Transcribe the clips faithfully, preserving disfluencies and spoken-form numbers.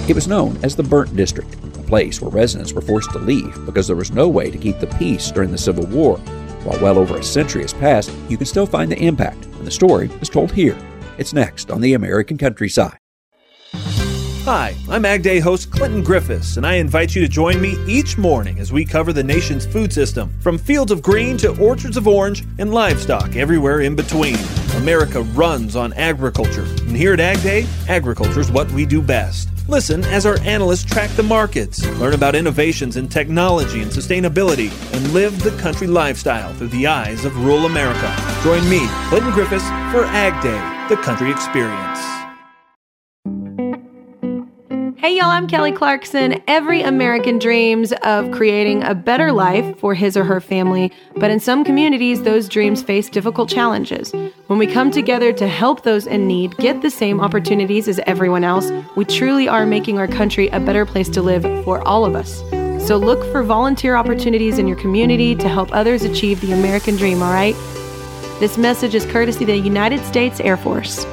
It was known as the Burnt District, a place where residents were forced to leave because there was no way to keep the peace during the Civil War. While well over a century has passed, you can still find the impact, and the story is told here. It's next on the American Countryside. Hi, I'm Ag Day host Clinton Griffiths, and I invite you to join me each morning as we cover the nation's food system, from fields of green to orchards of orange and livestock everywhere in between. America runs on agriculture, and here at Ag Day, agriculture is what we do best. Listen as our analysts track the markets, learn about innovations in technology and sustainability, and live the country lifestyle through the eyes of rural America. Join me, Clinton Griffiths, for Ag Day, the country experience. Hey y'all, I'm Kelly Clarkson. Every American dreams of creating a better life for his or her family, but in some communities, those dreams face difficult challenges. When we come together to help those in need get the same opportunities as everyone else, we truly are making our country a better place to live for all of us. So look for volunteer opportunities in your community to help others achieve the American dream, all right? This message is courtesy of the United States Air Force.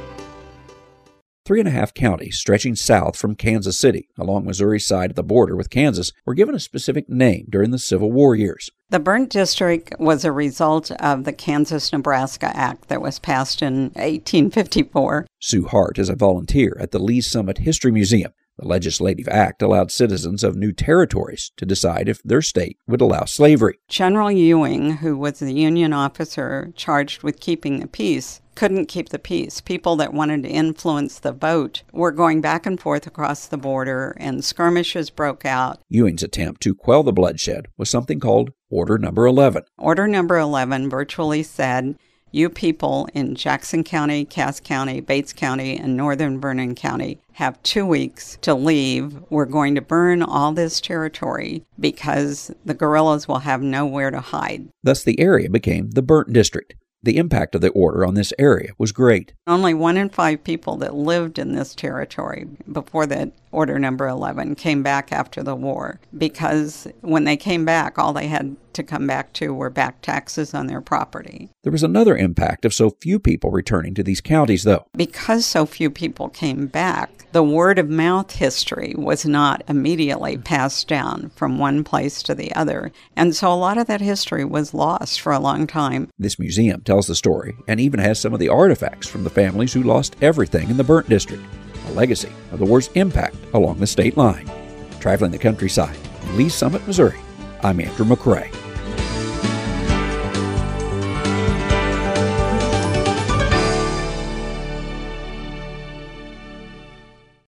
Three and a half counties stretching south from Kansas City along Missouri's side of the border with Kansas were given a specific name during the Civil War years. The Burnt District was a result of the Kansas-Nebraska Act that was passed in eighteen fifty-four. Sue Hart is a volunteer at the Lee's Summit History Museum. The legislative act allowed citizens of new territories to decide if their state would allow slavery. General Ewing, who was the Union officer charged with keeping the peace, couldn't keep the peace. People that wanted to influence the vote were going back and forth across the border, and skirmishes broke out. Ewing's attempt to quell the bloodshed was something called Order Number eleven. Order Number eleven virtually said, you people in Jackson County, Cass County, Bates County, and northern Vernon County have two weeks to leave. We're going to burn all this territory because the guerrillas will have nowhere to hide. Thus, the area became the Burnt District. The impact of the order on this area was great. Only one in five people that lived in this territory before that Order Number eleven came back after the war, because when they came back, all they had to come back to were back taxes on their property. There was another impact of so few people returning to these counties, though. Because so few people came back, the word-of-mouth history was not immediately passed down from one place to the other, and so a lot of that history was lost for a long time. This museum tells the story and even has some of the artifacts from the families who lost everything in the Burnt District, a legacy of the war's impact along the state line. Traveling the countryside in Lee's Summit, Missouri, I'm Andrew McCrae.